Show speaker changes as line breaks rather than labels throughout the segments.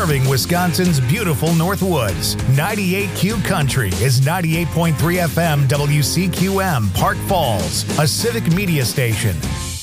serving Wisconsin's beautiful Northwoods. 98Q Country is 98.3 FM WCQM, Park Falls, a civic media station.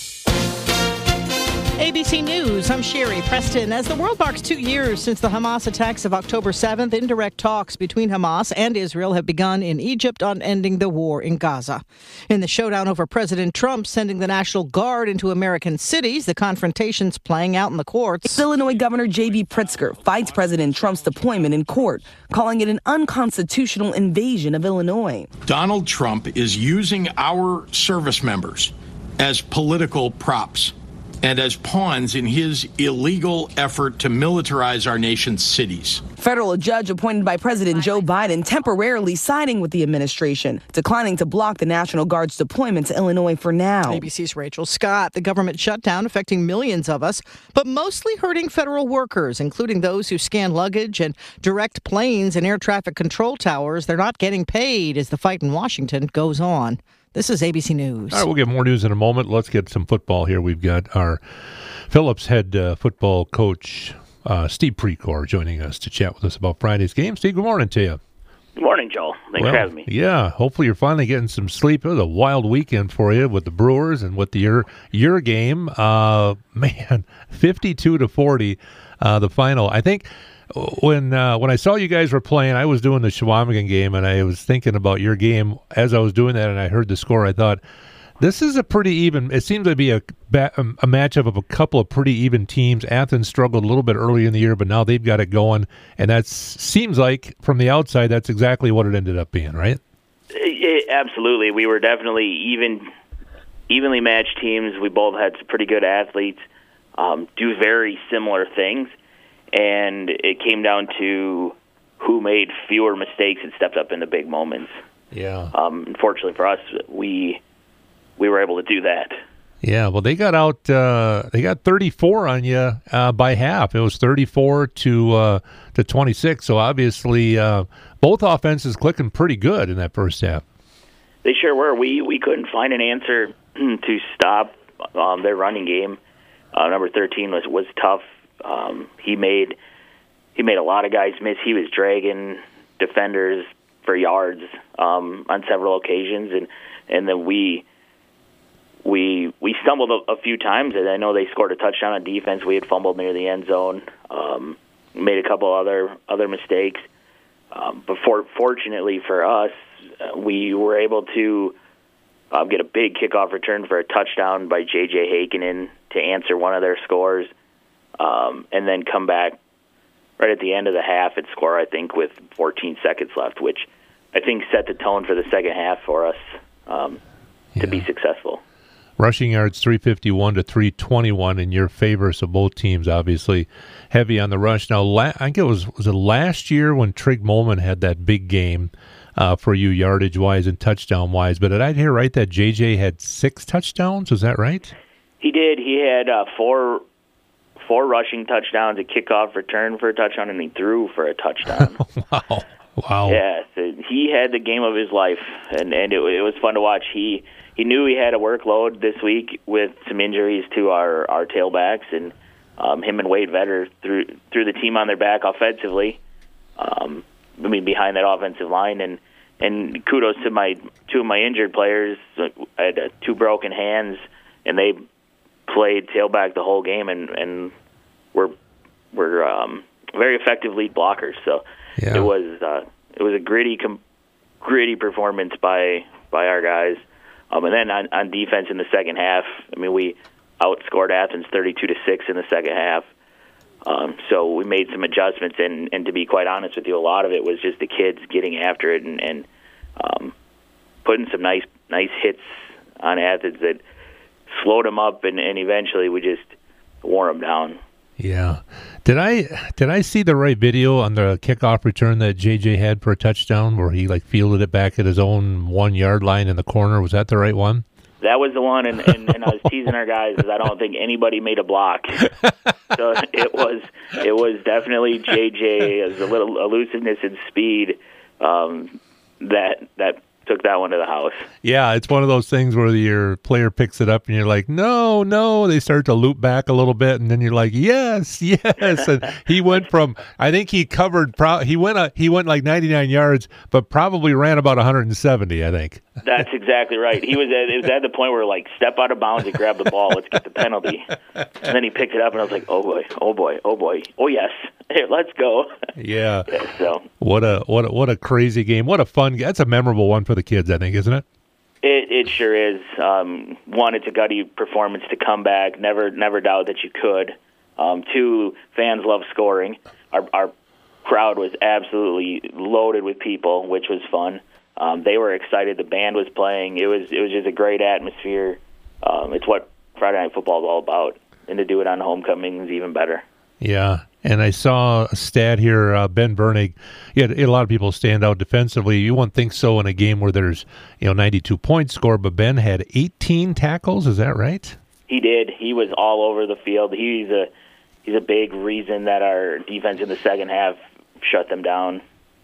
ABC News, I'm Sherry Preston. As the world marks 2 years since the Hamas attacks of October 7th, indirect talks between Hamas and Israel have begun in Egypt on ending the war in Gaza. In the showdown over President Trump sending the National Guard into American cities, the confrontation's playing out in the courts.
Illinois Governor J.B. Pritzker fights President Trump's deployment in court, calling it an unconstitutional invasion of Illinois.
Donald Trump is using our service members as political props and as pawns in his illegal effort to militarize our nation's cities.
Federal judge appointed by President Joe Biden temporarily siding with the administration, declining to block the National Guard's deployment to Illinois for now.
ABC's Rachel Scott. The government shutdown affecting millions of us, but mostly hurting federal workers, including those who scan luggage and direct planes and air traffic control towers. They're not getting paid as the fight in Washington goes on. This is ABC News.
All right, we'll get more news in a moment. Let's get some football here. We've got our Phillips head football coach, Steve Precor, joining us to chat with us about Friday's game. Steve, good morning to you.
Good morning, Joel. Thanks for having me.
Yeah, hopefully you're finally getting some sleep. It was a wild weekend for you with the Brewers and with your game. Man, 52-40, the final. I think when I saw you guys were playing, I was doing the Shawamigan game, and I was thinking about your game as I was doing that, and I heard the score. I thought, this is a pretty even. It seems to be a matchup of a couple of pretty even teams. Athens struggled a little bit early in the year, but now they've got it going, and that seems like from the outside, that's exactly what it ended up being, right?
Absolutely, we were definitely evenly matched teams. We both had some pretty good athletes, do very similar things. And it came down to who made fewer mistakes and stepped up in the big moments.
Yeah.
Unfortunately for us, we were able to do that.
Yeah. Well, they got out. They got 34 on you by half. It was 34 to 26. So obviously, both offenses clicking pretty good in that first half.
They sure were. We couldn't find an answer to stop their running game. Number 13 was tough. He made a lot of guys miss. He was dragging defenders for yards on several occasions, and then we stumbled a few times. And I know they scored a touchdown on defense. We had fumbled near the end zone, made a couple other mistakes. But fortunately for us, we were able to get a big kickoff return for a touchdown by J.J. Heikkinen to answer one of their scores. And then come back right at the end of the half and score, I think, with 14 seconds left, which I think set the tone for the second half for us to be successful.
Rushing yards 351 to 321 in your favor, so both teams obviously heavy on the rush. Now, I think it was it last year when Trig Molman had that big game for you yardage-wise and touchdown-wise, but did I hear right that J.J. had 6 touchdowns? Was that right?
He did. He had four rushing touchdowns, a kickoff return for a touchdown, and he threw for a touchdown.
Wow.
Yeah, so he had the game of his life, and it was fun to watch. He knew he had a workload this week with some injuries to our tailbacks, and him and Wade Vetter threw the team on their back offensively. Behind that offensive line, and kudos to two of my injured players. I had 2 broken hands, and they played tailback the whole game, and were very effective lead blockers. So it was a gritty performance by our guys. And then on defense in the second half, I mean, we outscored Athens 32-6 in the second half. So we made some adjustments, and to be quite honest with you, a lot of it was just the kids getting after it and putting some nice hits on Athens that slowed them up, and eventually we just wore them down.
Yeah. Did I see the right video on the kickoff return that JJ had for a touchdown where he fielded it back at his own 1 yard line in the corner? Was that the right one?
That was the one, and I was teasing our guys because I don't think anybody made a block. So it was definitely JJ as a little elusiveness and speed that took that one to the house.
Yeah, it's one of those things where your player picks it up and you're like, no. They start to loop back a little bit, and then you're like, yes. And he went from, I think he covered, he went like 99 yards, but probably ran about 170, I think.
That's exactly right. It was at the point where, like, step out of bounds and grab the ball. Let's get the penalty. And then he picked it up, and I was like, oh boy. Oh yes, here, let's go.
Yeah.
So
what a crazy game. What a fun game. That's a memorable one for the kids, I think, isn't it?
It sure is. One, it's a gutty performance to come back. Never doubt that you could. Two, fans love scoring. Our crowd was absolutely loaded with people, which was fun. They were excited. The band was playing. It was just a great atmosphere. It's what Friday Night Football is all about, and to do it on homecoming is even better.
Yeah, and I saw a stat here, Ben Vernig. He had a lot of people stand out defensively. You wouldn't think so in a game where there's 92 points scored, but Ben had 18 tackles. Is that right?
He did. He was all over the field. He's a big reason that our defense in the second half shut them down.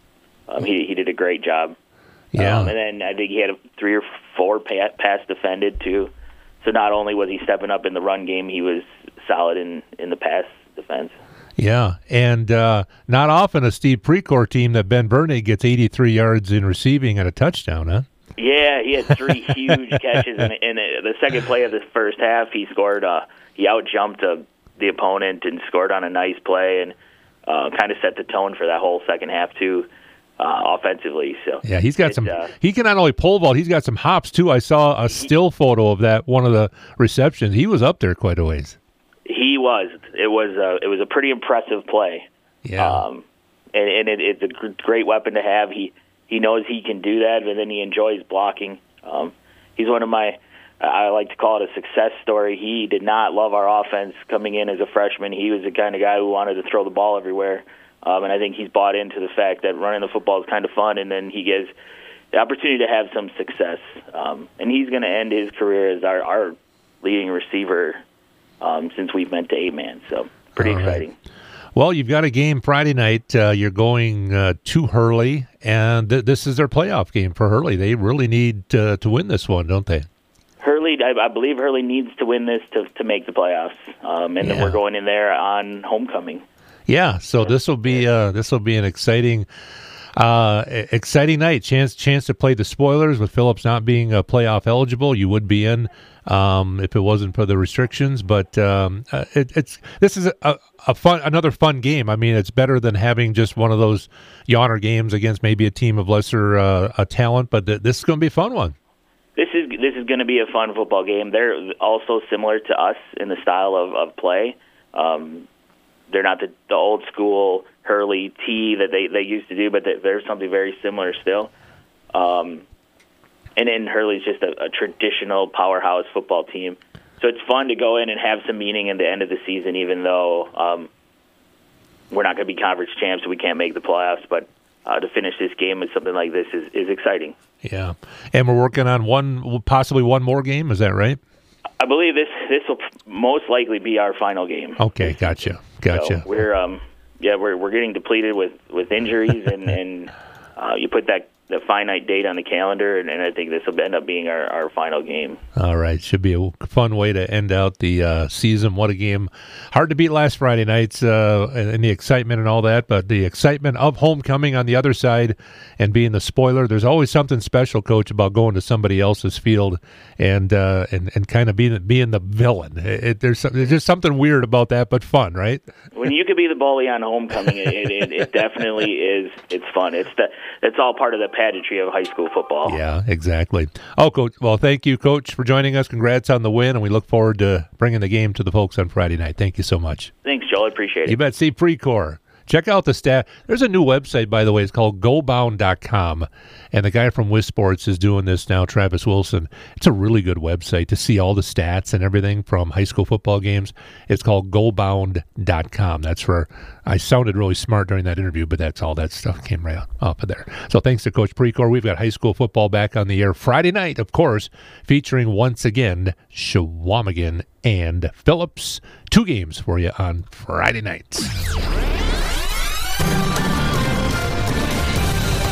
He did a great job.
Yeah.
And then I think he had 3 or 4 pass defended too. So not only was he stepping up in the run game, he was solid in the pass defense.
Yeah, and not often a Steve Precor team that Ben Vernig gets 83 yards in receiving and a touchdown, huh?
Yeah, he had 3 huge catches in the second play of the first half. He scored. He outjumped the opponent and scored on a nice play, and kind of set the tone for that whole second half too, offensively. So
yeah, he's got some. He can not only pole vault, he's got some hops too. I saw a still photo of that one of the receptions. He was up there quite a ways.
He was. It was a pretty impressive play.
Yeah.
And it's a great weapon to have. He knows he can do that, and then he enjoys blocking. He's one of my, I like to call it a success story. He did not love our offense coming in as a freshman. He was the kind of guy who wanted to throw the ball everywhere. And I think he's bought into the fact that running the football is kind of fun, and then he gets the opportunity to have some success. And he's going to end his career as our leading receiver since we've went to 8-man. So pretty exciting.
Right. Well, you've got a game Friday night. You're going to Hurley, and this is their playoff game for Hurley. They really need to win this one, don't they?
Hurley, I believe Hurley needs to win this to make the playoffs, and then we're going in there on homecoming.
Yeah, so this will be an exciting night. Chance to play the spoilers with Phillips not being playoff eligible. You would be in if it wasn't for the restrictions, but this is another fun game. I mean, it's better than having just one of those yawner games against maybe a team of lesser talent. But this is going to be a fun one.
This is going to be a fun football game. They're also similar to us in the style of play. They're not the old school Hurley T that they used to do, but there's something very similar still. And then Hurley's just a traditional powerhouse football team. So it's fun to go in and have some meaning in the end of the season, even though we're not going to be conference champs, so we can't make the playoffs. But to finish this game with something like this is exciting.
Yeah, and we're working on possibly one more game. Is that right?
I believe this will most likely be our final game.
Okay, gotcha.
So we're getting depleted with injuries, and you put that finite date on the calendar, and I think this will end up being our final game.
All right, should be a fun way to end out the season. What a game! Hard to beat last Friday nights and the excitement and all that, but the excitement of homecoming on the other side and being the spoiler. There's always something special, Coach, about going to somebody else's field and kind of being the villain. There's just something weird about that, but fun, right?
When you could be the bully on homecoming, it definitely is. It's fun. It's all part of the pageantry of high school football.
Yeah, exactly. Oh, Coach. Well, thank you, Coach, for joining us. Congrats on the win, and we look forward to bringing the game to the folks on Friday night. Thank you so much.
Thanks, Joel. I appreciate it.
You bet. Steve Precor. Check out the stat. There's a new website, by the way. It's called GoBound.com, and the guy from WisSports is doing this now, Travis Wilson. It's a really good website to see all the stats and everything from high school football games. It's called GoBound.com. That's where I sounded really smart during that interview, but that's all that stuff came right off of there. So thanks to Coach Precor. We've got high school football back on the air Friday night, of course, featuring once again Shawamigan and Phillips. 2 games for you on Friday night.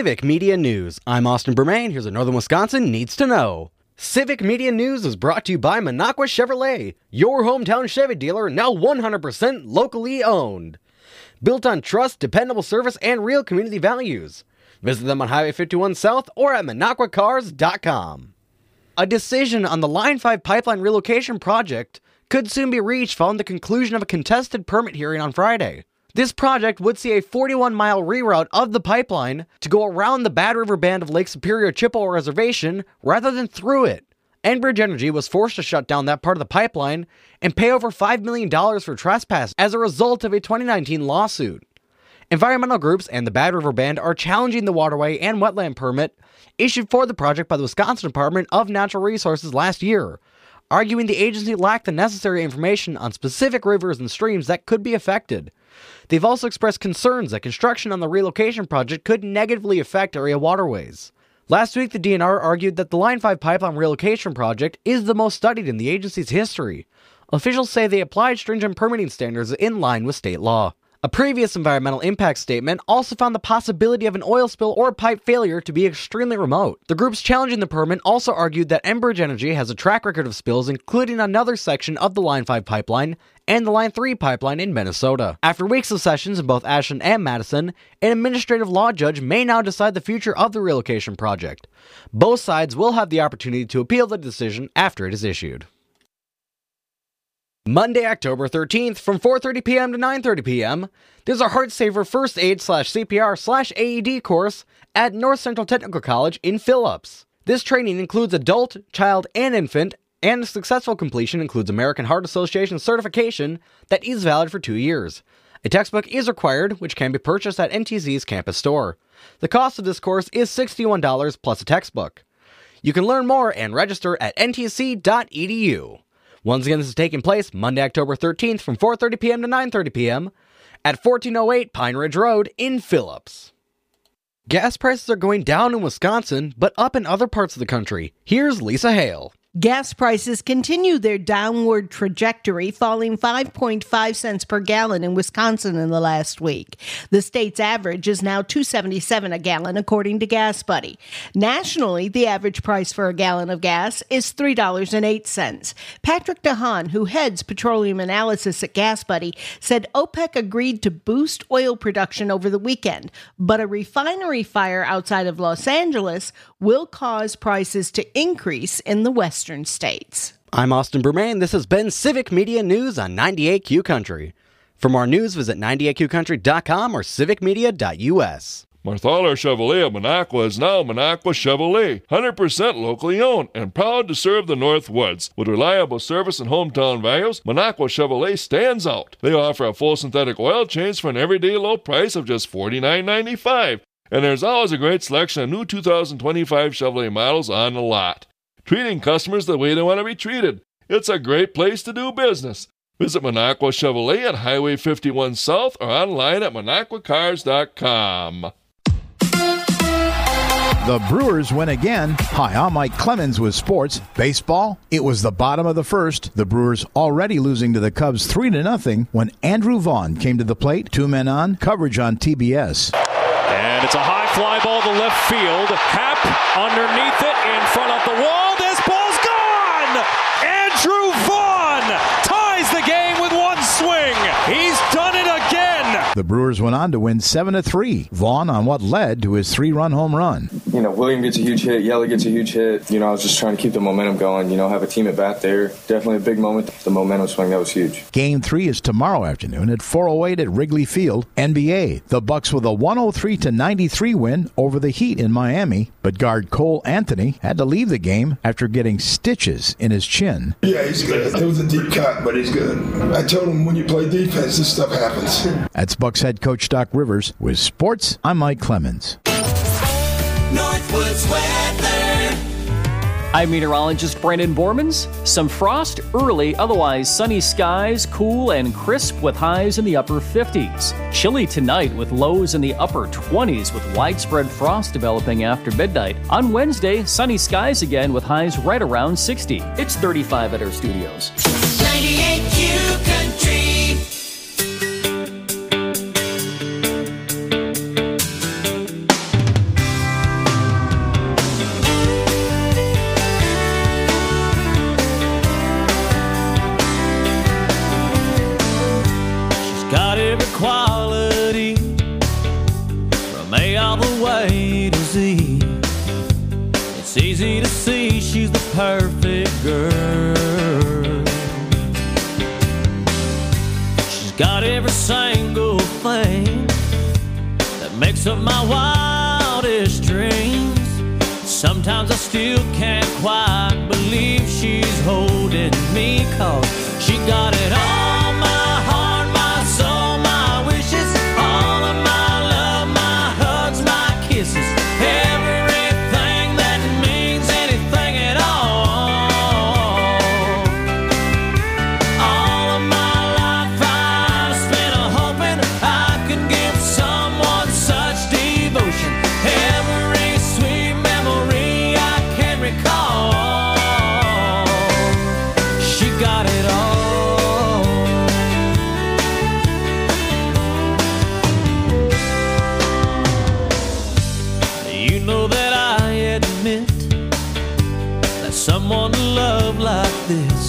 Civic Media News. I'm Austin Bermain. Here's what Northern Wisconsin needs to know. Civic Media News is brought to you by Minocqua Chevrolet, your hometown Chevy dealer, now 100% locally owned. Built on trust, dependable service, and real community values. Visit them on Highway 51 South or at MinocquaCars.com. A decision on the Line 5 pipeline relocation project could soon be reached following the conclusion of a contested permit hearing on Friday. This project would see a 41-mile reroute of the pipeline to go around the Bad River Band of Lake Superior Chippewa Reservation rather than through it. Enbridge Energy was forced to shut down that part of the pipeline and pay over $5 million for trespass as a result of a 2019 lawsuit. Environmental groups and the Bad River Band are challenging the waterway and wetland permit issued for the project by the Wisconsin Department of Natural Resources last year, arguing the agency lacked the necessary information on specific rivers and streams that could be affected. They've also expressed concerns that construction on the relocation project could negatively affect area waterways. Last week, the DNR argued that the Line 5 pipeline relocation project is the most studied in the agency's history. Officials say they applied stringent permitting standards in line with state law. A previous environmental impact statement also found the possibility of an oil spill or pipe failure to be extremely remote. The groups challenging the permit also argued that Enbridge Energy has a track record of spills, including another section of the Line 5 pipeline and the Line 3 pipeline in Minnesota. After weeks of sessions in both Ashland and Madison, an administrative law judge may now decide the future of the relocation project. Both sides will have the opportunity to appeal the decision after it is issued. Monday, October 13th, from 4:30 p.m. to 9:30 p.m., there's a Heart Saver First Aid /CPR/AED course at North Central Technical College in Phillips. This training includes adult, child, and infant, and successful completion includes American Heart Association certification that is valid for 2 years. A textbook is required, which can be purchased at NTC's campus store. The cost of this course is $61 plus a textbook. You can learn more and register at ntc.edu. Once again, this is taking place Monday, October 13th from 4:30 p.m. to 9:30 p.m. at 1408 Pine Ridge Road in Phillips. Gas prices are going down in Wisconsin, but up in other parts of the country. Here's Lisa Hale.
Gas prices continue their downward trajectory, falling 5.5 cents per gallon in Wisconsin in the last week. The state's average is now $2.77 a gallon, according to Gas Buddy. Nationally, the average price for a gallon of gas is $3.08. Patrick DeHaan, who heads petroleum analysis at Gas Buddy, said OPEC agreed to boost oil production over the weekend, but a refinery fire outside of Los Angeles will cause prices to increase in the western states.
I'm Austin Bermain. This has been Civic Media News on 98Q Country. For more news, visit 98QCountry.com or civicmedia.us.
Marthaler Chevrolet of Minocqua is now Minocqua Chevrolet, 100% locally owned and proud to serve the Northwoods. With reliable service and hometown values, Minocqua Chevrolet stands out. They offer a full synthetic oil change for an everyday low price of just $49.95. And there's always a great selection of new 2025 Chevrolet models on the lot. Treating customers the way they want to be treated. It's a great place to do business. Visit Minocqua Chevrolet at Highway 51 South or online at MinocquaCars.com.
The Brewers win again. Hi, I'm Mike Clemens with sports. Baseball, it was the bottom of the first. The Brewers already losing to the Cubs 3-0 when Andrew Vaughn came to the plate. 2 men on, coverage on TBS.
And it's a high fly ball to left field. Happ underneath it, in front of the wall. This ball's gone! Andrew Vaughn ties the game with one swing. He's done it again.
The Brewers went on to win 7-3. Vaughn on what led to his 3-run home run.
William gets a huge hit. Yellow gets a huge hit. I was just trying to keep the momentum going. Have a team at bat there. Definitely a big moment. The momentum swing, that was huge.
Game 3 is tomorrow afternoon at 4:08 at Wrigley Field. NBA, the Bucks with a 103-93 win over the Heat in Miami. But guard Cole Anthony had to leave the game after getting stitches in his chin.
Yeah, he's good. It was a deep cut, but he's good. I told him when you play defense, this stuff happens.
That's Bucks head coach Doc Rivers. With sports, I'm Mike Clemens.
Northwoods weather. I'm meteorologist Brandon Bormans. Some frost early, otherwise sunny skies, cool and crisp with highs in the upper 50s. Chilly tonight with lows in the upper 20s with widespread frost developing after midnight. On Wednesday, sunny skies again with highs right around 60. It's 35 at our studios.
98Q Country.
It's easy to see she's the perfect girl. She's got every single thing that makes up my wildest dreams. Sometimes I still can't quite believe she's holding me, 'cause she got it all, my heart, my soul, my wishes, all of my love, my hugs, my kisses, everything that means anything at all. All of my life I've spent hoping I could give someone such devotion. Every sweet memory I can recall, she got it all. You know that I admit that someone to love like this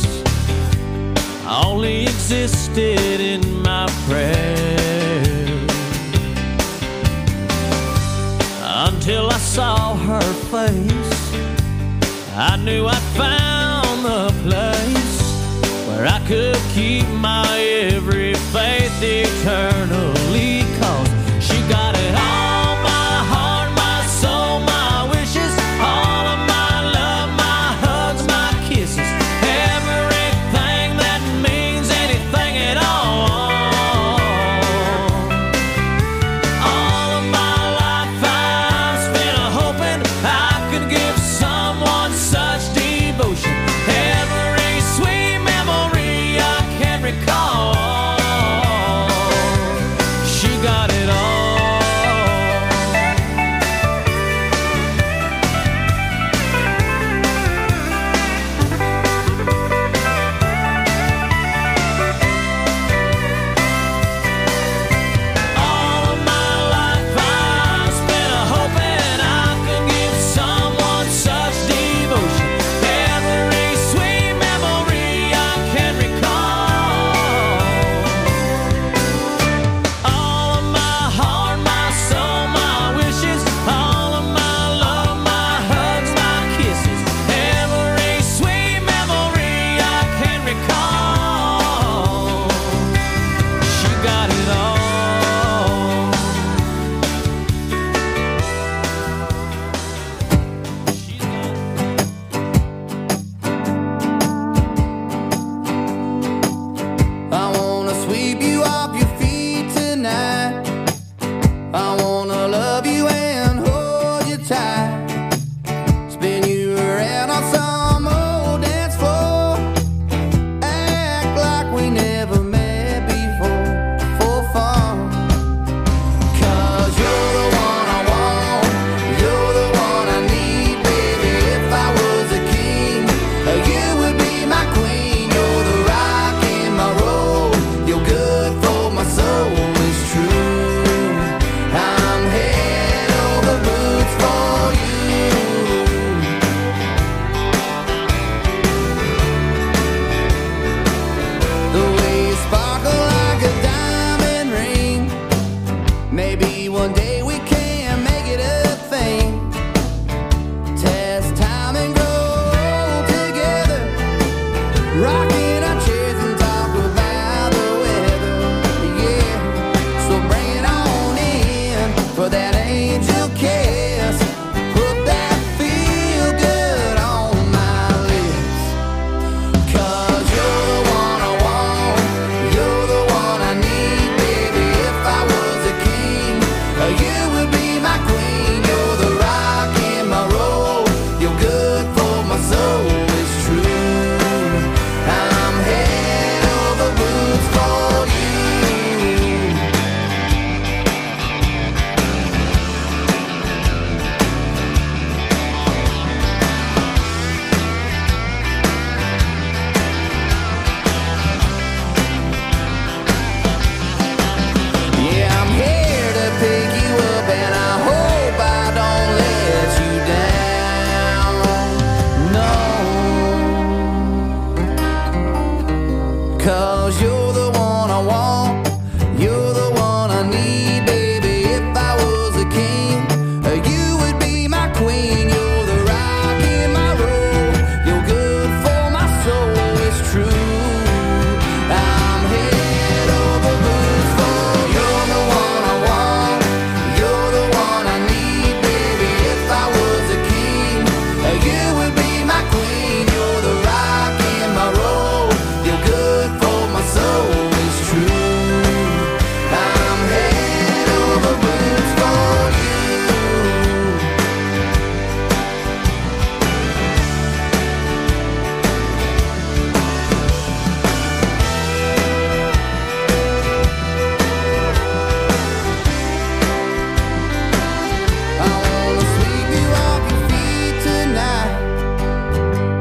only existed in my prayers, until I saw her face. I knew I'd found the place where I could keep my every faith eternally, 'cause she got it all, my heart, my soul, my wishes, all of my love, my hugs, my kisses, everything that means anything at all. All of my life I've spent hoping I could give someone such devotion. Every sweet memory I can recall,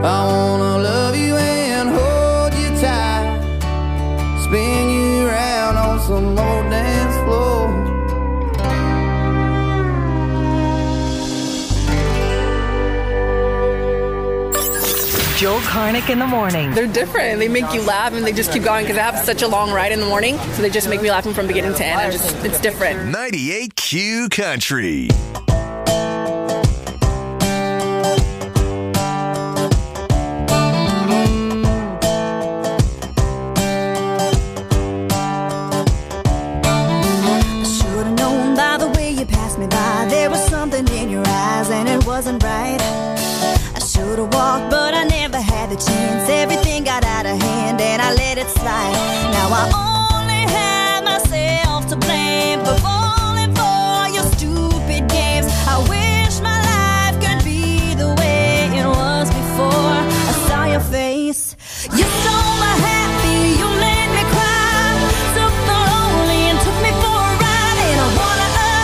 I wanna love you and hold you tight, spin you around on some old dance floor.
Joel Karnick in the morning.
They're different. They make you laugh and they just keep going because I have such a long ride in the morning. So they just make me laugh from beginning to end. It's different.
98 Q Country.
Wasn't right. I should have walked, but I never had the chance. Everything got out of hand and I let it slide. Now I only have myself to blame for falling for your stupid games. I wish my life could be the way it was before I saw your face. You stole my happy, you made me cry, took the lonely and took me for a ride, and I wanna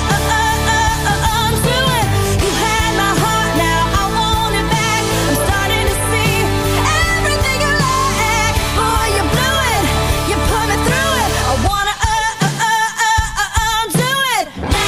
undo it. You had my heart, now I want it back. I'm starting to see everything you lack. Boy, you blew it, you put me through it. I wanna undo it.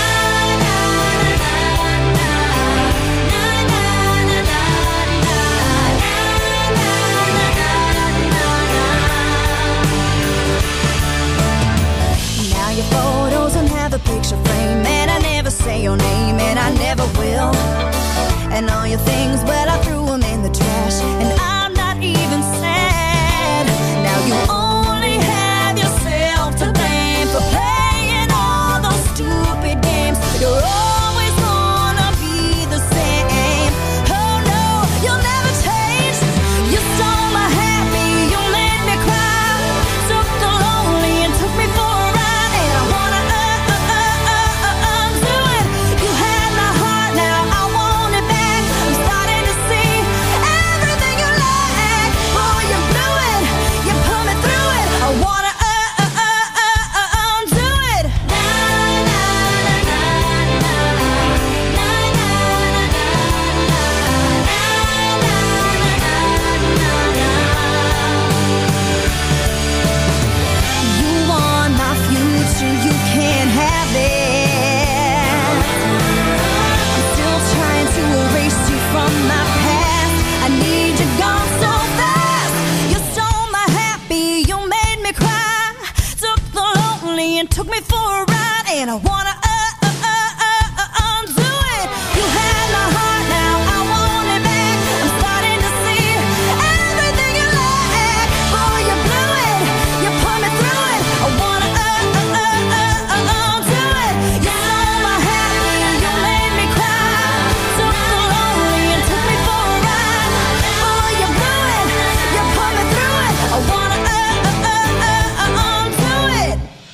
Now your photos don't have a picture frame, and I never say your name, and I never will. And all your things, well, I threw them in the trash, and I'm not even sad. Now you only have yourself to blame for playing all those stupid games. You're always gonna be the same. Oh no, you'll never change. You stole my happy, you made me cry, took the lonely and took me for a ride, and I wanna undo it. You had my heart, now I want it back. I'm starting to see everything you lack. Boy, you blew it, you put me through it. I wanna undo it. You want my future, you can't have it. I'm still trying to erase you from my past. I need you gone so fast. You stole my happy, you made me cry, took the lonely and took me for a ride, and I wanna undo it. You had my heart, now I want it back. I'm starting to see everything you lack. Boy, you blew it, you put me through it. I wanna undo it. You stole my happy, you made me cry, took the lonely and took me for a ride. Boy, you blew it, you put me through it. I wanna undo it.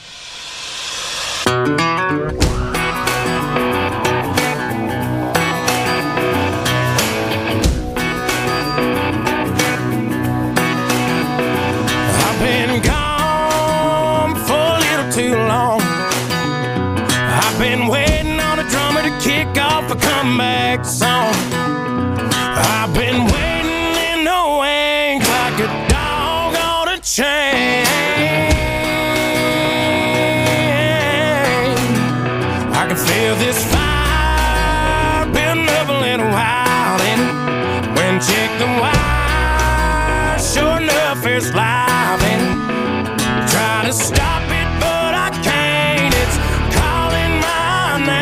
I've been gone for a little too long. I've been waiting on a drummer to kick off a comeback song. I've been waiting in the wings like a dog on a chain. I can feel this fire building up a little while, and when check the wire, sure enough it's live, and try to stop it, but I can't. It's calling my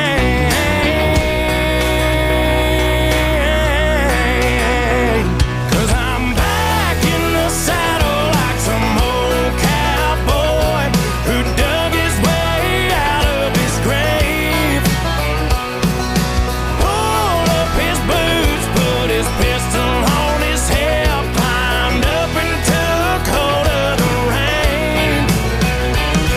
name. 'Cause I'm back in the saddle like some old cowboy who dug his way out of his grave. Pulled up his boots, put his pistol on his hip, climbed up and took hold of the reins.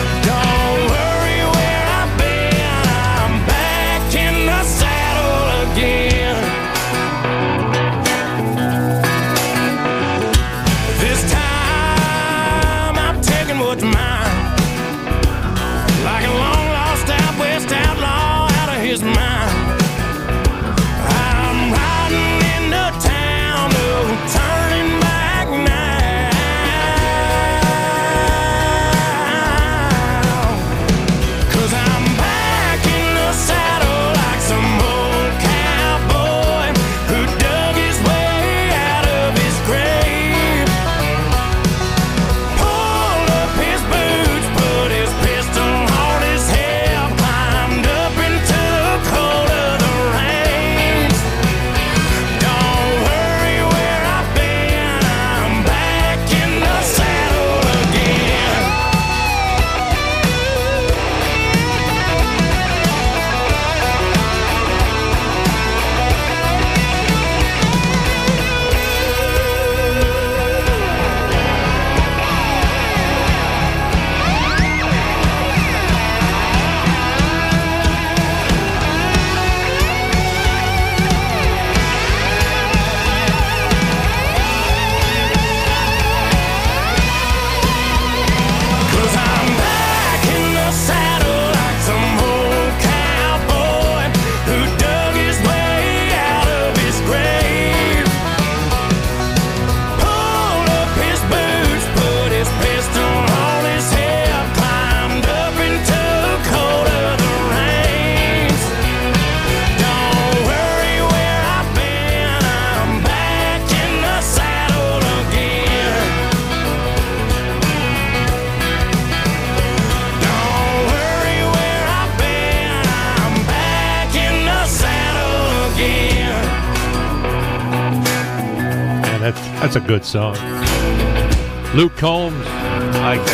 Man, that's a good song. Luke Combs, I like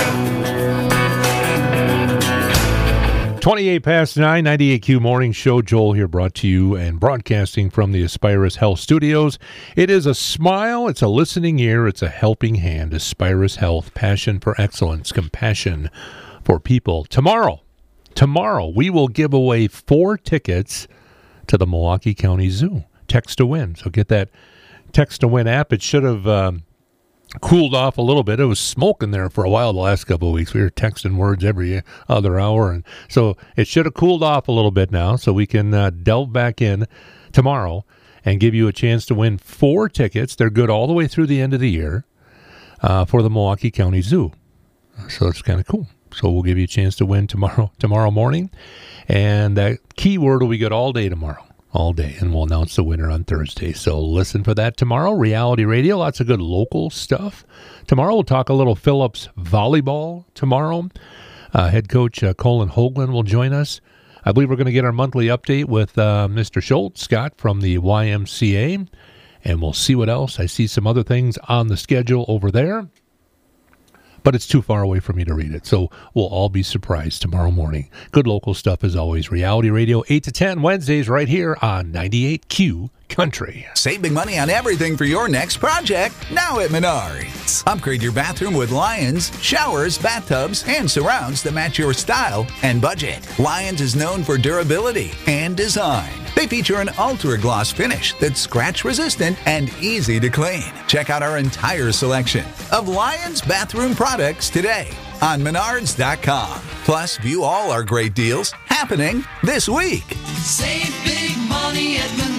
that. 28 past 9, 98Q Morning Show. Joel here, brought to you and broadcasting from the Aspirus Health Studios. It is a smile, it's a listening ear, it's a helping hand. Aspirus Health, passion for excellence, compassion for people. Tomorrow, we will give away 4 tickets to the Milwaukee County Zoo. Text to win. So get that Text to Win app. It should have cooled off a little bit. It was smoking there for a while the last couple of weeks. We were texting words every other hour, and so it should have cooled off a little bit now, so we can delve back in tomorrow and give you a chance to win 4 tickets. They're good all the way through the end of the year for the Milwaukee County Zoo. So it's kind of cool. So we'll give you a chance to win tomorrow morning, and that keyword will be good all day tomorrow. All day, and we'll announce the winner on Thursday. So listen for that tomorrow. Reality Radio, lots of good local stuff. Tomorrow we'll talk a little Phillips volleyball tomorrow. Head coach Colin Hoagland will join us. I believe we're going to get our monthly update with Mr. Schultz, Scott from the YMCA, and we'll see what else. I see some other things on the schedule over there, but it's too far away for me to read it. So we'll all be surprised tomorrow morning. Good local stuff as always. Reality Radio, 8 to 10 Wednesdays right here on 98Q Country.
Save big money on everything for your next project now at Menards. Upgrade your bathroom with Lions, showers, bathtubs, and surrounds that match your style and budget. Lions is known for durability and design. They feature an ultra-gloss finish that's scratch-resistant and easy to clean. Check out our entire selection of Lions bathroom products today on Menards.com. Plus, view all our great deals happening this week.
Save big money at Menards.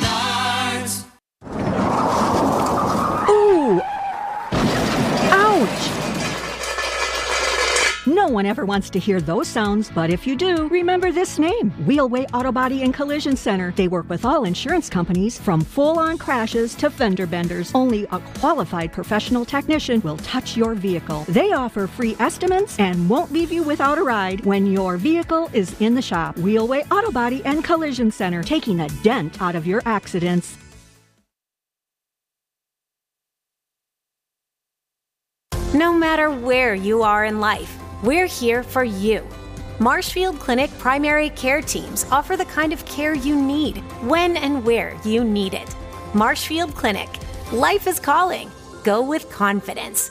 Ooh! Ouch! No one ever wants to hear those sounds, but if you do, remember this name, Wheelway Auto Body and Collision Center. They work with all insurance companies, from full-on crashes to fender benders. Only a qualified professional technician will touch your vehicle. They offer free estimates and won't leave you without a ride when your vehicle is in the shop. Wheelway Auto Body and Collision Center, taking a dent out of your accidents.
No matter where you are in life, we're here for you. Marshfield Clinic primary care teams offer the kind of care you need, when and where you need it. Marshfield Clinic. Life is calling. Go with confidence.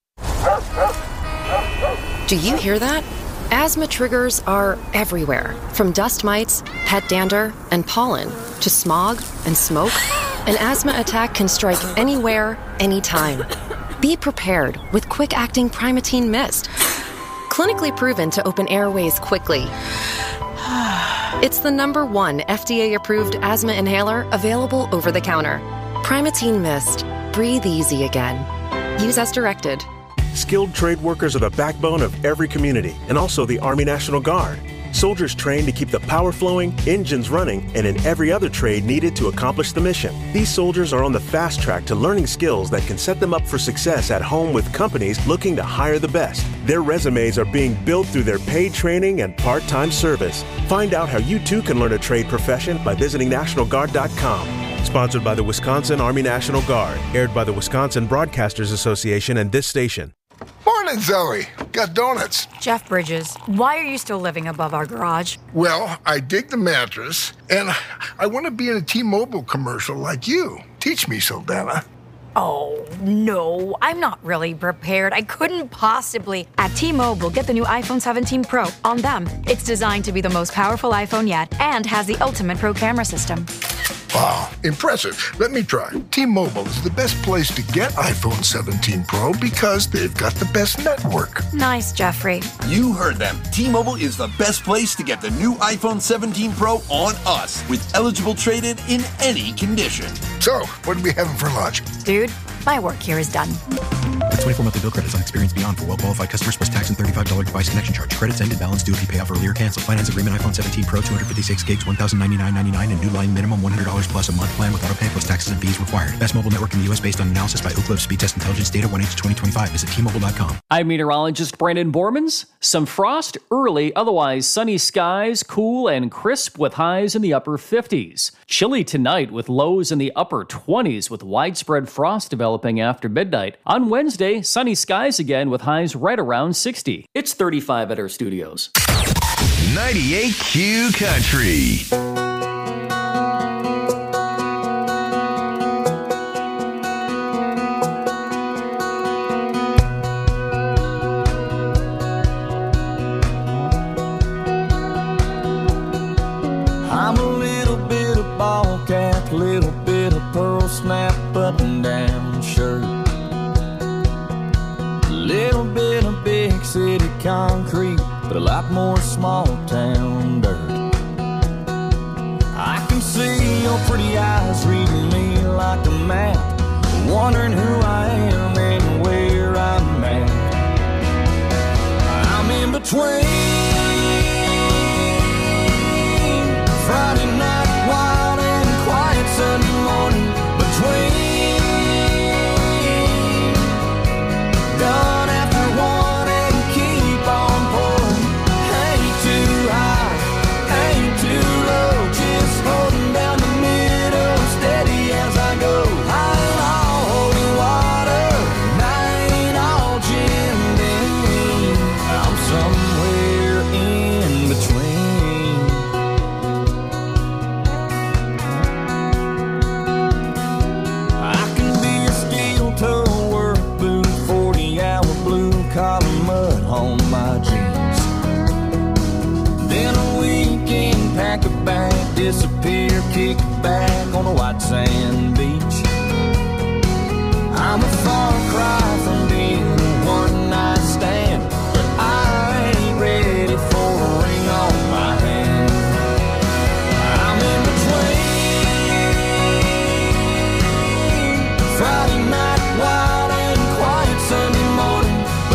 Do you hear that? Asthma triggers are everywhere, from dust mites, pet dander, and pollen, to smog and smoke. An asthma attack can strike anywhere, anytime. Be prepared with quick-acting Primatene Mist. Clinically proven to open airways quickly. It's the #1 FDA-approved asthma inhaler available over the counter. Primatene Mist. Breathe easy again. Use as directed.
Skilled trade workers are the backbone of every community, and also the Army National Guard. Soldiers trained to keep the power flowing, engines running, and in every other trade needed to accomplish the mission. These soldiers are on the fast track to learning skills that can set them up for success at home with companies looking to hire the best. Their resumes are being built through their paid training and part-time service. Find out how you too can learn a trade profession by visiting NationalGuard.com. Sponsored by the Wisconsin Army National Guard. Aired by the Wisconsin Broadcasters Association and this station.
Morning, Zoe. Got donuts.
Jeff Bridges, why are you still living above our garage?
Well, I dig the mattress, and I want to be in a T-Mobile commercial like you. Teach me, Saldana.
Oh, no, I'm not really prepared. I couldn't possibly. At T-Mobile, get the new iPhone 17 Pro on them. It's designed to be the most powerful iPhone yet and has the ultimate pro camera system.
Wow, impressive. Let me try. T-Mobile is the best place to get iPhone 17 Pro because they've got the best network.
Nice, Jeffrey.
You heard them. T-Mobile is the best place to get the new iPhone 17 Pro on us with eligible trade-in in any condition.
So, what are we having for lunch?
Dude, my work here is done.
It's
24 monthly bill credits on experience beyond for well-qualified customers plus tax and $35 device connection charge. Credits end and balance due if you pay off earlier or cancel. Finance agreement iPhone 17 Pro 256 gigs, $1,099.99 and new line minimum $100 plus a month plan with auto pay plus taxes and fees required. Best mobile network in the U.S. based on analysis by Ookla Speed Test Intelligence data 1H2025. Visit T-Mobile.com.
I'm meteorologist Brandon Bormans. Some frost early, otherwise sunny skies, cool and crisp with highs in the upper 50s. Chilly tonight with lows in the upper 20s with widespread frost developing after midnight. On Wednesday, sunny skies again with highs right around 60. It's 35 at our studios.
98Q Country.
I'm a little bit of ball cap, little bit of pearl snap button down shirt, little bit of big city concrete, but a lot more small town dirt. I can see your pretty eyes reading me like a map, wondering who I am and where I'm at. I'm in between Friday night wild and quiet Sunday morning, between done after one and keep on pouring. Ain't too high, ain't too low, just holding down the middle, steady as I go. I ain't all holy water, and I ain't all Jim Beam. I'm somewhere in between. Collar mud on my jeans, then a weekend pack a bag, disappear, kick back on a white sand beach. I'm a far cry from being a one night stand, but I ain't ready for a ring on my hand. I'm in between Friday night wild and quiet Sunday morning,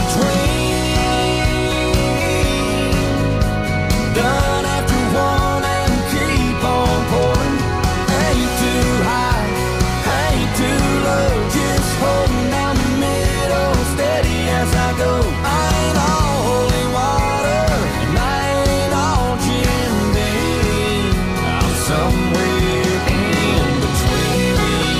done after one and keep on pouring. Ain't too high, ain't too low, just holding down the middle, steady as I go. I ain't all holy water, and I ain't all Jim Beam. I'm somewhere in between.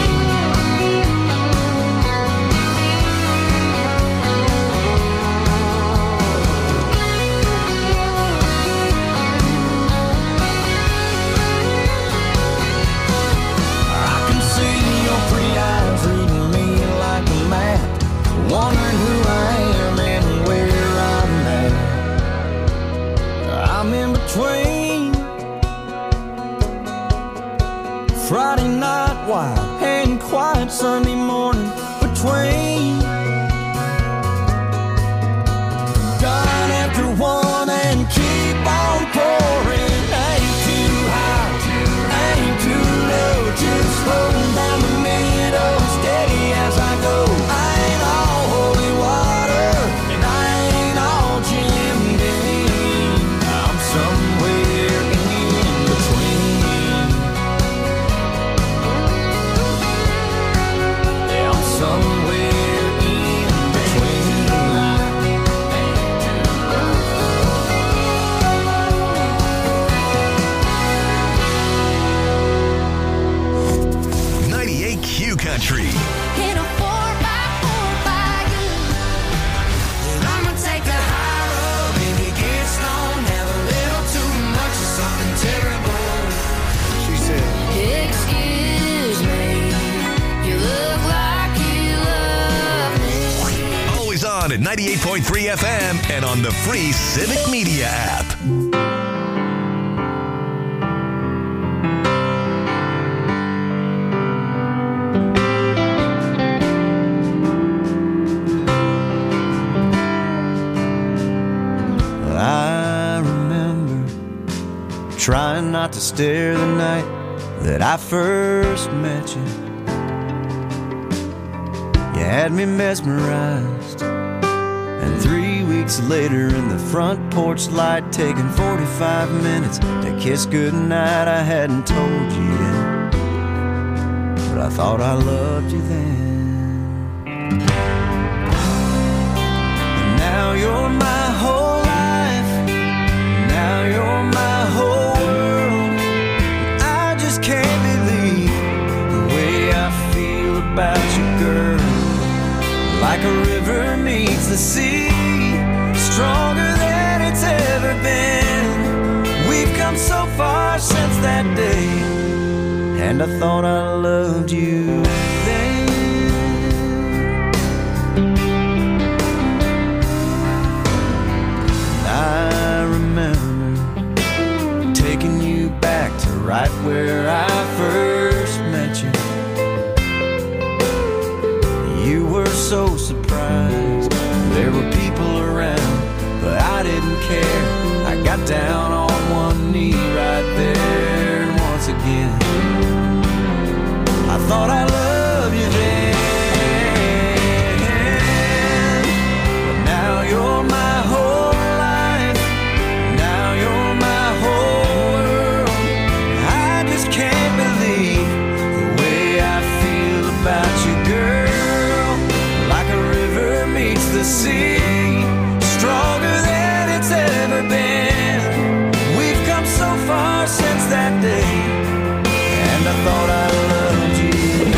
Wondering who I am and where I'm at. I'm in between Friday night wild and quiet Sunday morning, between done after one and keep on pouring. Ain't too high, ain't too low, just holding down the middle, steady as I go. I ain't all holy water, and I ain't all Jim Beam. I'm somewhere in between. Yeah, I'm somewhere in between.
98Q Country.
In a 4x4 by you, and I'ma take the high road. Baby, get stoned, have a little too much of something terrible. She said, excuse me, you look like you love me.
Always on at 98.3 FM and on the free Civic Media app.
I remember trying not to stare the night that I first met you. You had me mesmerized. And 3 weeks later in the front porch light, taking 45 minutes to kiss goodnight. I hadn't told you yet, but I thought I loved you then. And now you're my whole life, now you're my whole world. I just can't believe the way I feel about you, girl. Like a river meets the sea, stronger than it's ever been. We've come so far since that day, and I thought I loved you then. I remember taking you back to right where I first met you. You were so surprised, there were people around, but I didn't care. I got down on one knee right there, and once again I thought I loved you then. But now you're my whole life, now you're my whole world. I just can't believe the way I feel about you, girl. The sea, stronger than it's ever been. We've come so far since that day, and I thought I loved you.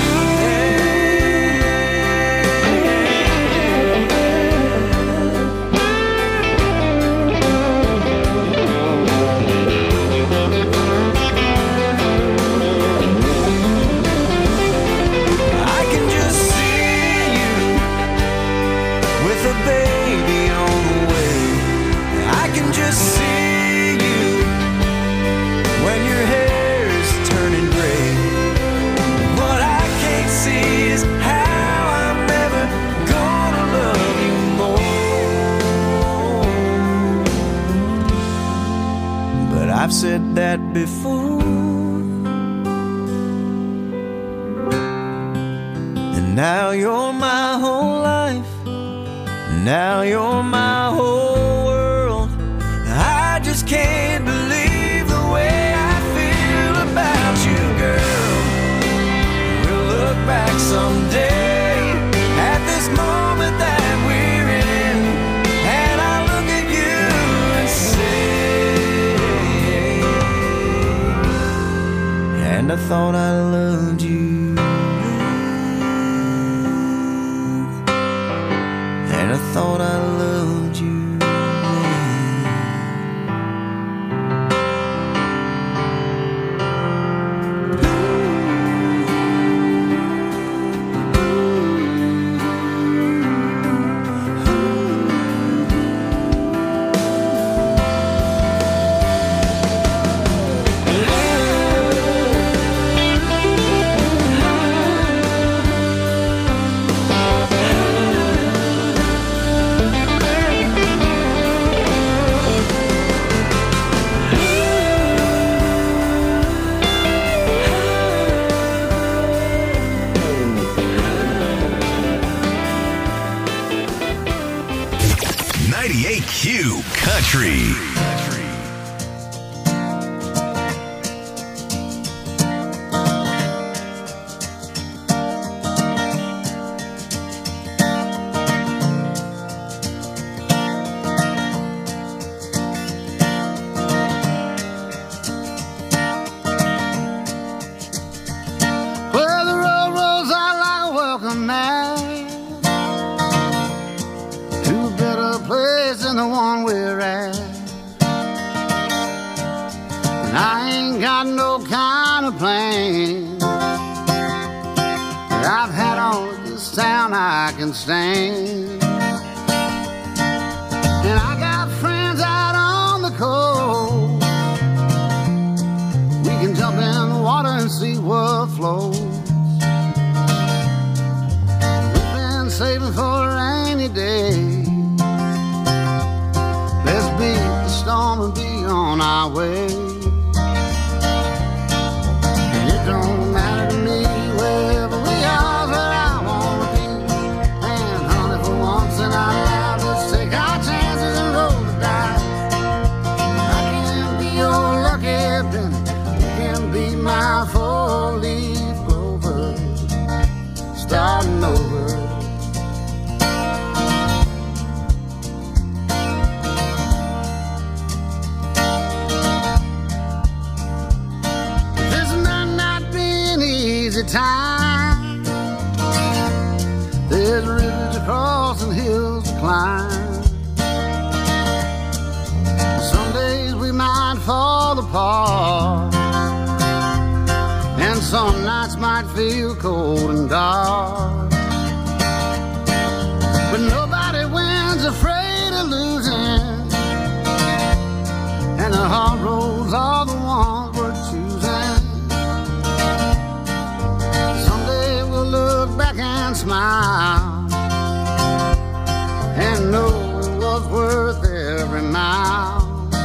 I can just see you with a baby on the way. I can just see you when your hair's turning gray. What I can't see is how I'm never gonna love you more. But I've said that before, and now you're my whole life, now you're my whole world. I just can't believe the way I feel about you, girl. We'll look back someday at this moment that we're in, and I'll look at you and say, and I thought I loved you. I thought I loved you.
Country.
Well, the road rolls out like a welcome mat to a better place than the one we're at. And I ain't got no kind of plan that I've had on this town I can stand. And I got friends out on the coast. We can jump in the water and see what flows. We've been saving for a rainy day. Let's beat the storm and be on our way. And it don't matter to me wherever we are, where I wanna be. climb. Some days we might fall apart, and some nights might feel cold and dark. But nobody wins afraid of losing, and the hard roads are the ones we're choosing. Someday we'll look back and smile and know it was worth every mile.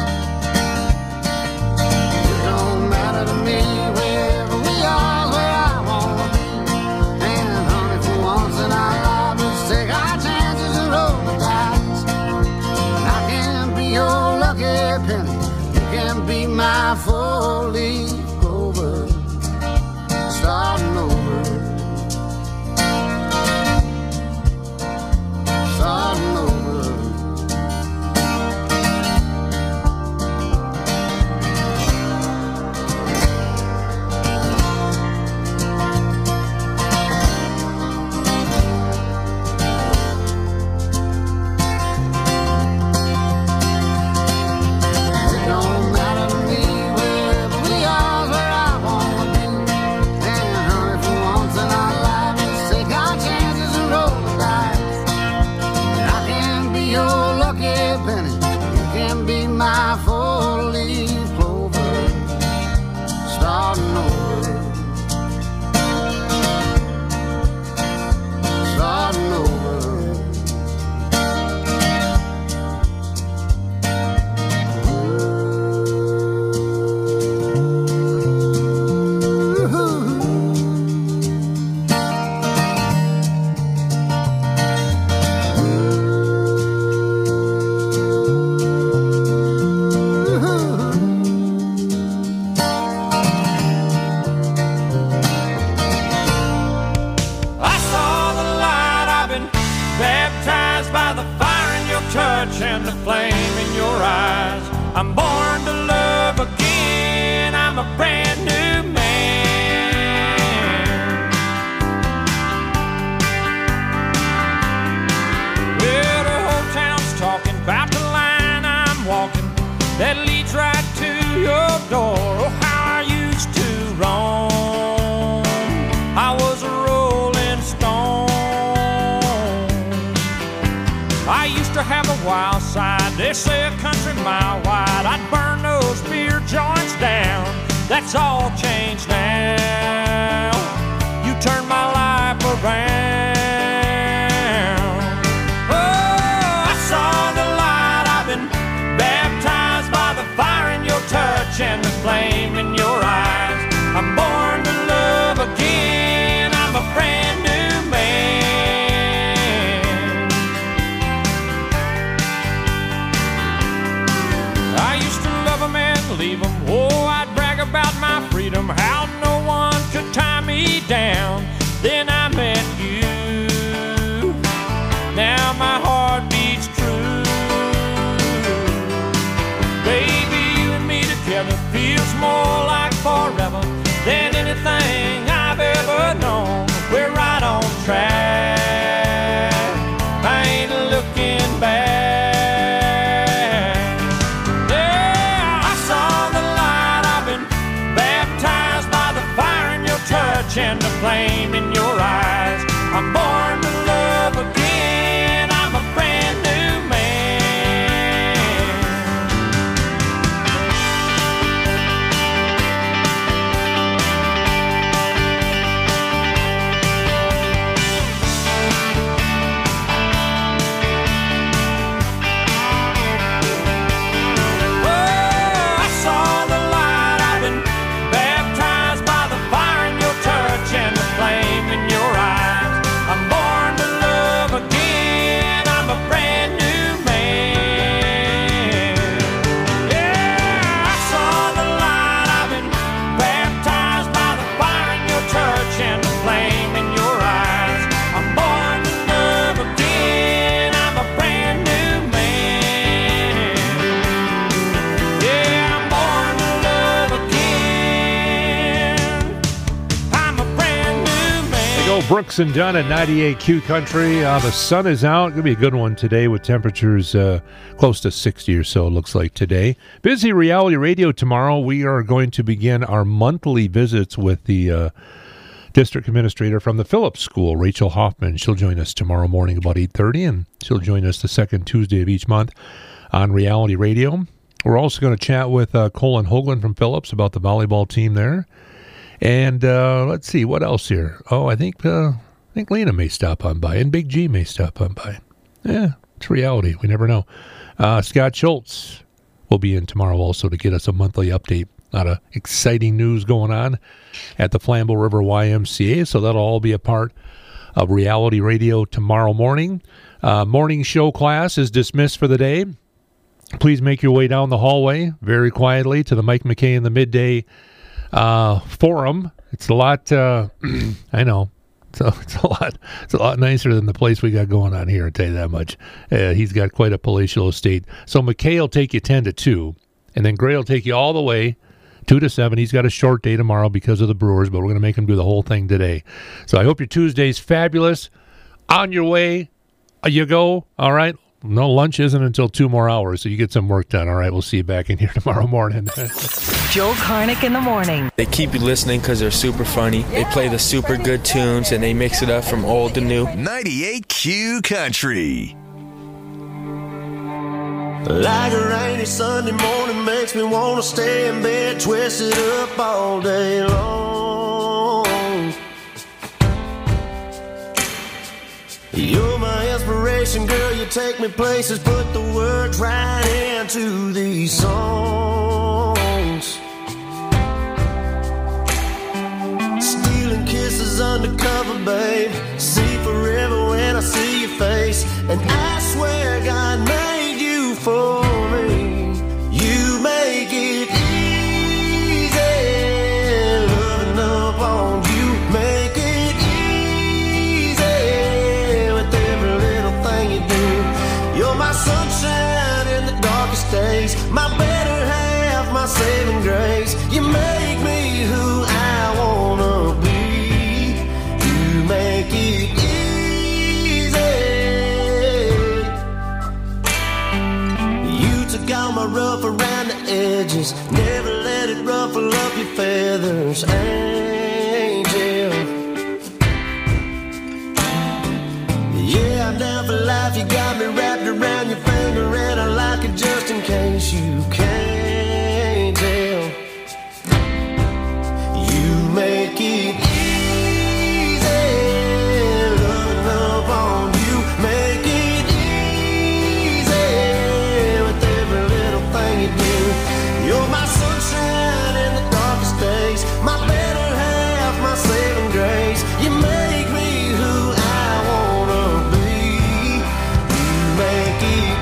It don't matter to me wherever we are, where I wanna be. And honey, for once in our lives, let's take our chances and roll the dice. And I can be your lucky penny, you can be my four-leaf clover, starting over, starting over. It don't matter to me wherever we are, where I wanna be. And honey, for once in our lives, let's take our chances and roll the dice. And I can be your lucky penny, you can be my four-leaf clover, starting over, starting over.
I saw the light, I've been baptized by the fire in your touch and the flame in your eyes. I'm born to love again, I'm a brand new man. Well, the whole town's talking about the line I'm walking that leads right to your door. Oh, how I used to roam, I was a rolling stone. I used to have a wild side, they say a country mile wide. I'd burn those beer joints down, that's all changed now. You turned my life around. Oh, I saw the light, I've been baptized by the fire in your touch and the flame in your eyes. I'm born to love again, I'm a brand new man. I used to love 'em and leave 'em. Oh, I'd brag about my freedom, how no one could tie me down. Then I met you, now my heart beats true. Baby, you and me together feels more like forever than anything I've ever known. We're right on track, I ain't looking back. Yeah, I saw the light, I've been baptized by the fire in your touch and the flame in your eyes. I'm born to love again, I'm a brand new man. Oh, I saw the light, I've been baptized by the fire in your touch and the flame in your eyes. I'm born
Brooks and Dunn at 98Q Country. The sun is out. Going to be a good one today with temperatures close to 60 or so, it looks like today. Busy Reality Radio tomorrow. We are going to begin our monthly visits with the district administrator from the Phillips School, Rachel Hoffman. She'll join us tomorrow morning about 8:30, and she'll join us the second Tuesday of each month on Reality Radio. We're also going to chat with Colin Hoagland from Phillips about the volleyball team there. And let's see, what else here? Oh, I think Lena may stop on by, and Big G may stop on by. Yeah, it's reality. We never know. Scott Schultz will be in tomorrow also to get us a monthly update. A lot of exciting news going on at the Flambeau River YMCA, so that'll all be a part of Reality Radio tomorrow morning. Morning show class is dismissed for the day. Please make your way down the hallway very quietly to the Mike McKay in the Midday Forum. It's a lot, I know, it's a lot nicer than the place we got going on here, I'll tell you that much. He's got quite a palatial estate. So McKay will take you 10 to 2, and then Gray will take you all the way 2 to 7. He's got a short day tomorrow because of the Brewers, but we're going to make him do the whole thing today. So I hope your Tuesday's fabulous. On your way, you go, all right? No, lunch isn't until 2 more hours, so you get some work done. All right, we'll see you back in here tomorrow morning.
Joe Karnick in the morning.
They keep you listening because they're super funny. They play the super good tunes, and they mix it up from old to new.
98Q Country.
Like a rainy Sunday morning makes me want to stay in bed, twisted up all day long. You're my inspiration, girl, you take me places, put the words right into these songs. Stealing kisses undercover, babe, see forever when I see your face. And I swear God made you for me. You make it easy, loving up on you, make it easy with every little thing you do. You're my sunshine in the darkest days, my better half, my saving grace. You make me who I wanna be. You make it easy. You took all my rough around the edges, never let it ruffle up your feathers, angel. Yeah, I'm down for life, you got me wrapped around your finger, and I like it just in case you can't tell. You make it easy, loving up on you, make it easy with every little thing you do. You're my sunshine in the darkest days, my better half, my saving grace. You make me who I wanna be. You make it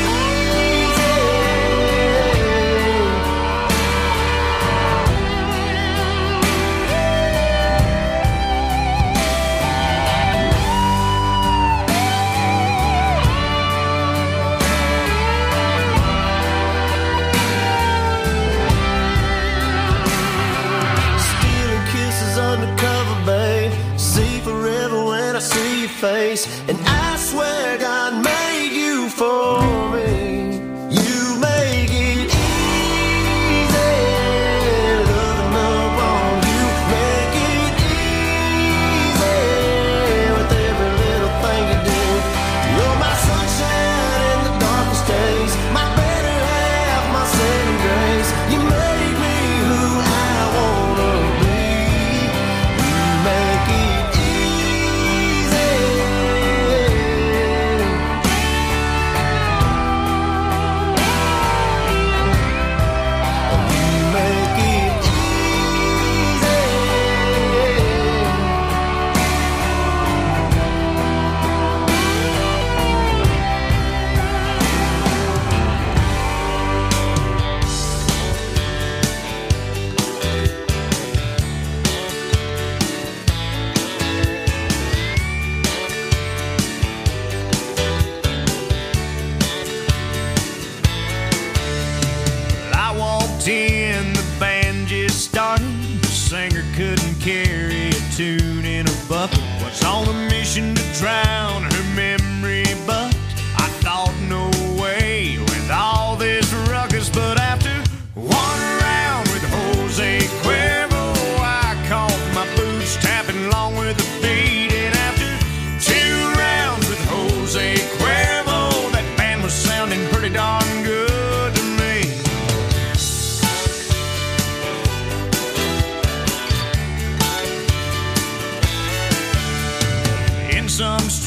undercover, babe, see forever when I see your face. And I swear God made you for me. You make it easy, loving up on you, make it easy with every little thing you do. You're my sunshine in the darkest days, my better half, my saving grace. You make me who I wanna be. Make it easy.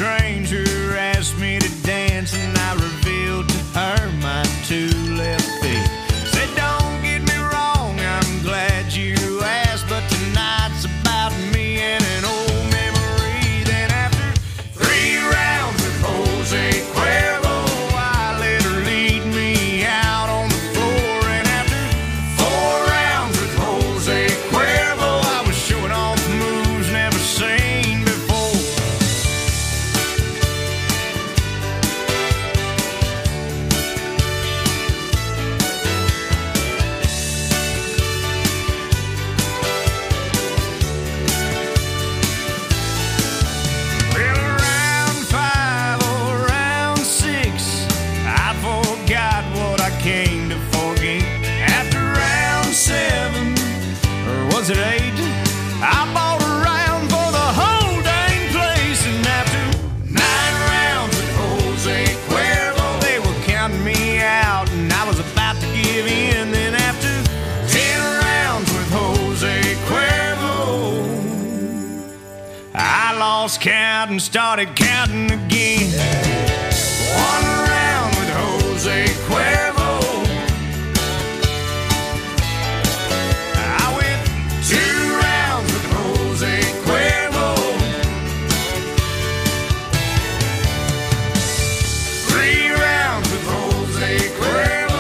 stranger asked me to dance, and I revealed to her my 2 left feet. Said, don't get me wrong, I'm glad you asked, but tonight's about me and an old memory. Then after 3 rounds with Jose Cuervo, I let her lead me out on the floor. And after 4 rounds with Jose Cuervo, I was showing off moves never seen before. Well, round 5 or round 6, I forgot what I came to forget. After round 7, or was it 8, I bought a round for the whole dang place. And after 9 rounds with Jose Cuervo, they were counting me out, and I was about to give in. Then after 10 rounds with Jose Cuervo, I lost count and started counting again. 1 round with Jose Cuervo, I went 2 rounds with Jose Cuervo, 3 rounds with Jose Cuervo.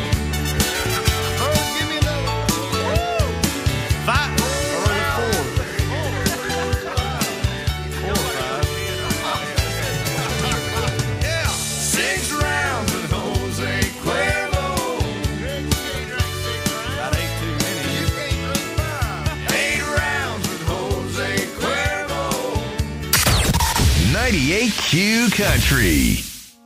Oh, give me another one. 5 or 4. 6 rounds with Jose Cuervo. That ain't too many. 8 rounds with Jose Cuervo.
98Q Country.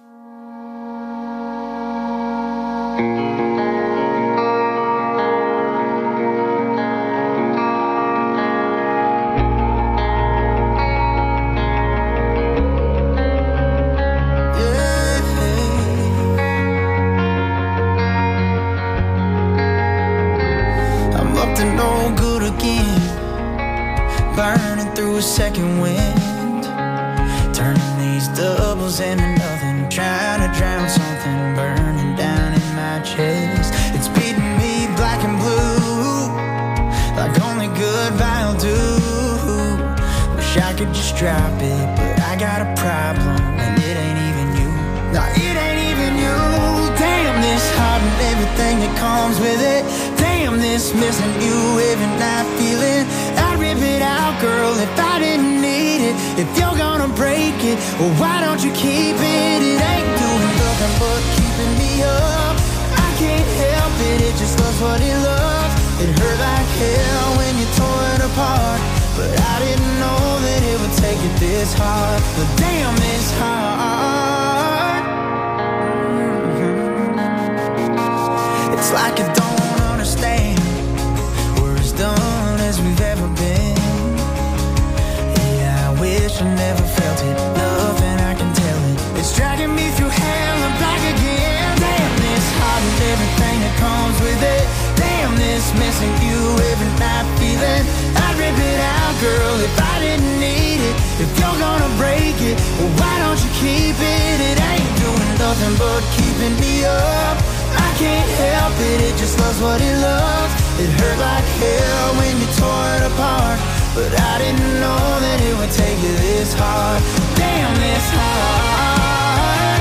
I'm up to no good again, burning through a second wind, turning these doubles into nothing, trying to drown something burning down in my chest. It's beating me black and blue, like only good vinyl do. Wish I could just drop it, but I got a problem, and it ain't even you. No, it ain't even you. Damn, this heart and everything that comes with it. Damn, this missing you every night feeling. I'd rip it out, girl, if I didn't need it. If you're gonna break it, well, why don't you keep it? It ain't doing nothing but keeping me up. I can't help it, it just loves what it loves. It hurt like hell when you tore it apart, but I didn't know that it would take it this hard. But damn, this hard. It's like I don't understand. We're as done as we've ever been. Yeah, I wish I never felt it. Nothing I can tell it. It's dragging me through hell and back again. Damn, this heart and everything that comes with it. Damn, this missing you every night feeling. I'd rip it out, girl, if I didn't need it. If you're gonna break it, well, why don't you keep it? It ain't doing nothing but keeping me up. I can't help it, it just loves what it loves. It hurt like hell when you tore it apart, but I didn't know that it would take you this hard. Damn, this hard.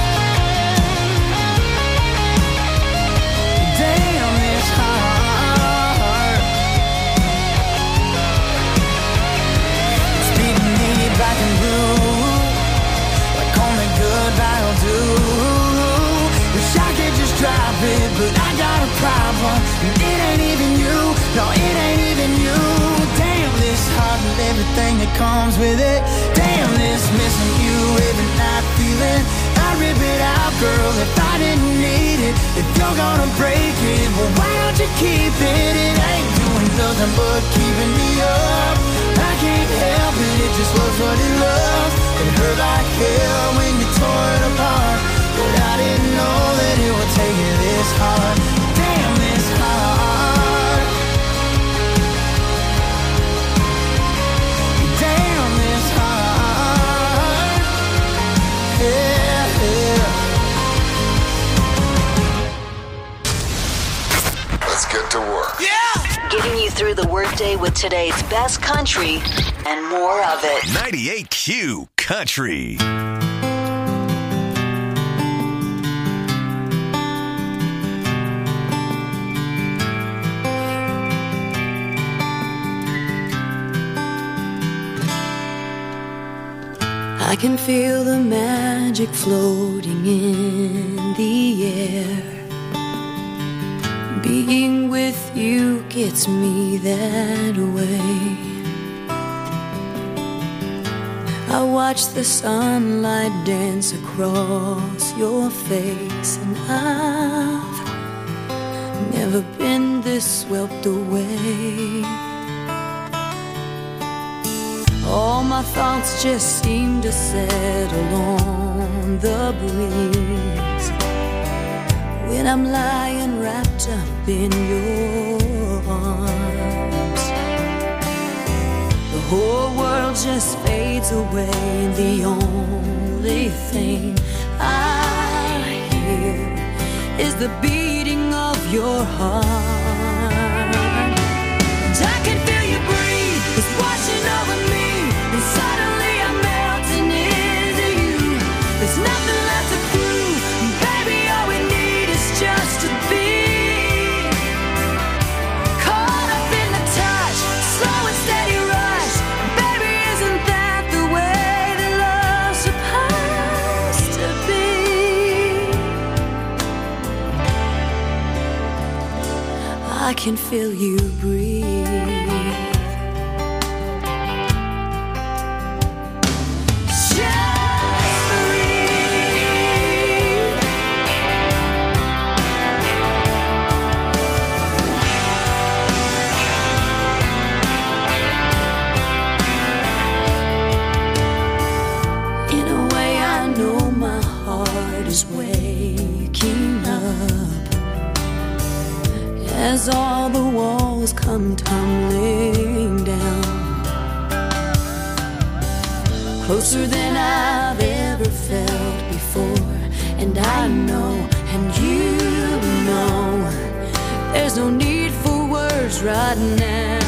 Damn, this hard. It's beating me black and blue, like only good vinyl do. Wish I could just drop it, but I got a problem, and it ain't even you. No, it ain't even you. Damn, this heart and everything that comes with it. Damn, this missing you every night feeling. I'd rip it out, girl, if I didn't need it. If you're gonna break it, well, why don't you keep it? It ain't doing nothing but keeping me up. I can't help it, it just loves what it loves. It hurt like hell when you tore it apart, but I didn't know that it would take you this hard. Damn, this hard. Damn, this hard.
day with today's best country and more of it.
98Q Country.
I can feel the magic floating in the air. Being with you gets me that way. I watch the sunlight dance across your face, and I've never been this swept away. All my thoughts just seem to settle on the breeze when I'm lying wrapped up in your arms. The whole world just fades away, and the only thing I hear is the beating of your heart. And I can feel you breathe, it's washing over me. And suddenly I'm melting into you. There's nothing left to prove. Baby, all we need is just to be caught up in the touch, slow and steady rush. Baby, isn't that the way that love's supposed to be? I can feel you breathe. Is waking up as all the walls come tumbling down, closer than I've ever felt before. And I know, and you know, there's no need for words right now.